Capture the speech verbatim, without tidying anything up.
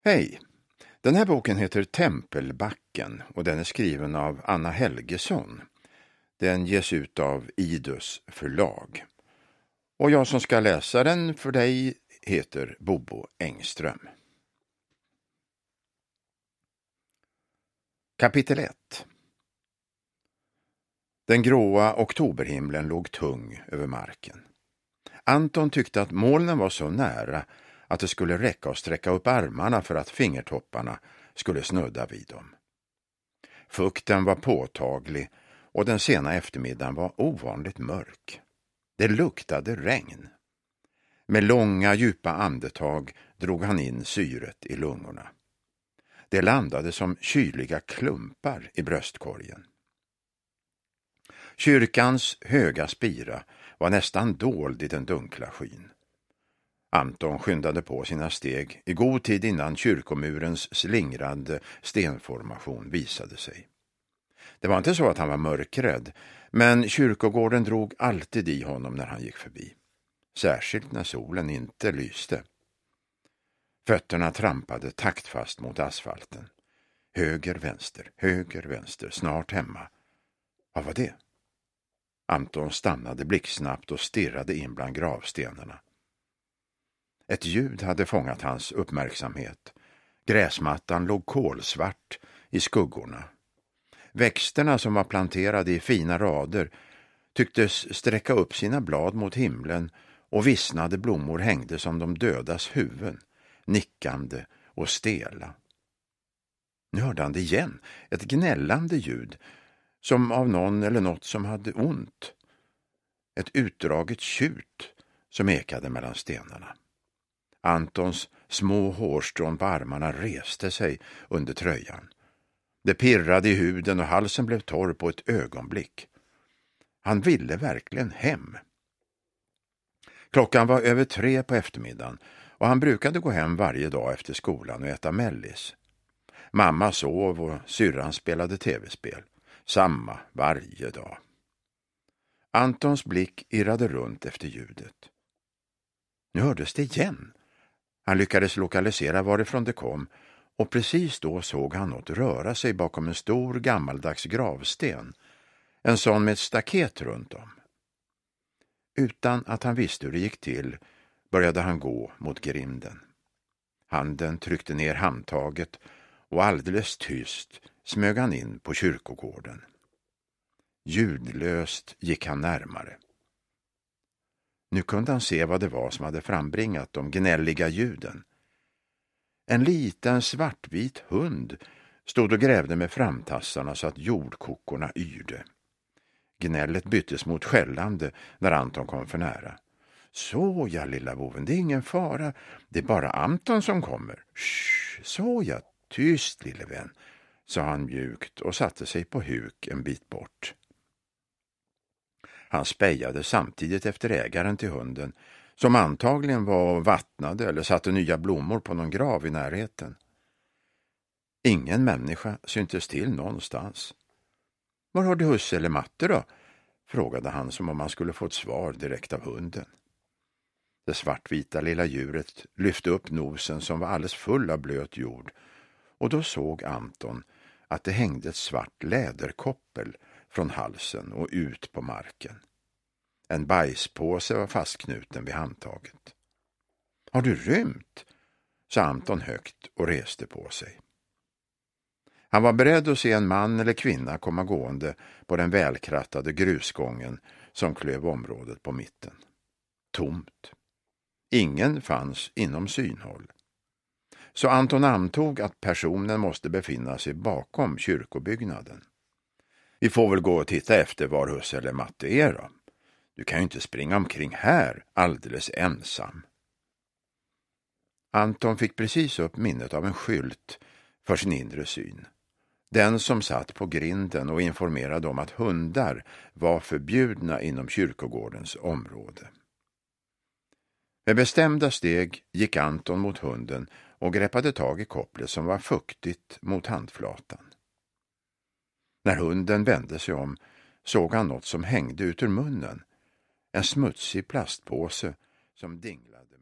Hej! Den här boken heter Tempelbacken och den är skriven av Anna Helgesson. Den ges ut av Idus förlag. Och jag som ska läsa den för dig heter Bobo Engström. Kapitel ett. Den gråa oktoberhimlen låg tung över marken. Anton tyckte att molnen var så nära att det skulle räcka att sträcka upp armarna för att fingertopparna skulle snudda vid dem. Fukten var påtaglig och den sena eftermiddagen var ovanligt mörk. Det luktade regn. Med långa djupa andetag drog han in syret i lungorna. Det landade som kyliga klumpar i bröstkorgen. Kyrkans höga spira var nästan dold i den dunkla skyn. Anton skyndade på sina steg i god tid innan kyrkomurens slingrande stenformation visade sig. Det var inte så att han var mörkrädd, men kyrkogården drog alltid i honom när han gick förbi. Särskilt när solen inte lyste. Fötterna trampade taktfast mot asfalten. Höger, vänster, höger, vänster, snart hemma. Vad var det? Anton stannade blixtsnabbt och stirrade in bland gravstenarna. Ett ljud hade fångat hans uppmärksamhet. Gräsmattan låg kolsvart i skuggorna. Växterna som var planterade i fina rader tycktes sträcka upp sina blad mot himlen och vissnade blommor hängde som de dödas huvuden, nickande och stela. Nu hörde han det igen, ett gnällande ljud, som av någon eller något som hade ont. Ett utdraget tjut som ekade mellan stenarna. Antons små hårstrån på armarna reste sig under tröjan. Det pirrade i huden och halsen blev torr på ett ögonblick. Han ville verkligen hem. Klockan var över tre på eftermiddagen och han brukade gå hem varje dag efter skolan och äta mellis. Mamma sov och syrran spelade tv-spel. Samma varje dag. Antons blick irrade runt efter ljudet. Nu hördes det igen. Han lyckades lokalisera varifrån det kom och precis då såg han något röra sig bakom en stor gammaldags gravsten. En sån med ett staket runt om. Utan att han visste hur det gick till började han gå mot grinden. Handen tryckte ner handtaget och alldeles tyst smög han in på kyrkogården. Ljudlöst gick han närmare. Nu kunde han se vad det var som hade frambringat de gnälliga ljuden. En liten svartvit hund stod och grävde med framtassarna så att jordkokorna yrde. Gnället byttes mot skällande när Anton kom för nära. Så ja, lilla boven, det är ingen fara. Det är bara Anton som kommer. Shh, så ja, tyst lille vän, sa han mjukt och satte sig på huk en bit bort. Han spejade samtidigt efter ägaren till hunden, som antagligen var vattnade eller satte nya blommor på någon grav i närheten. Ingen människa syntes till någonstans. Var har du husse eller matte då? Frågade han som om han skulle få ett svar direkt av hunden. Det svartvita lilla djuret lyfte upp nosen som var alldeles full av blöt jord och då såg Anton att det hängde ett svart läderkoppel från halsen och ut på marken. En bajspåse var fastknuten vid handtaget. Har du rymt? Sa Anton högt och reste på sig. Han var beredd att se en man eller kvinna komma gående på den välkrattade grusgången som klöv området på mitten. Tomt. Ingen fanns inom synhåll. Så Anton antog att personen måste befinna sig bakom kyrkobyggnaden. Vi får väl gå och titta efter var husse eller matte är då. Du kan ju inte springa omkring här alldeles ensam. Anton fick precis upp minnet av en skylt för sin inre syn. Den som satt på grinden och informerade om att hundar var förbjudna inom kyrkogårdens område. Med bestämda steg gick Anton mot hunden och greppade tag i kopplet som var fuktigt mot handflatan. När hunden vände sig om såg han något som hängde ut ur munnen. En smutsig plastpåse som dinglade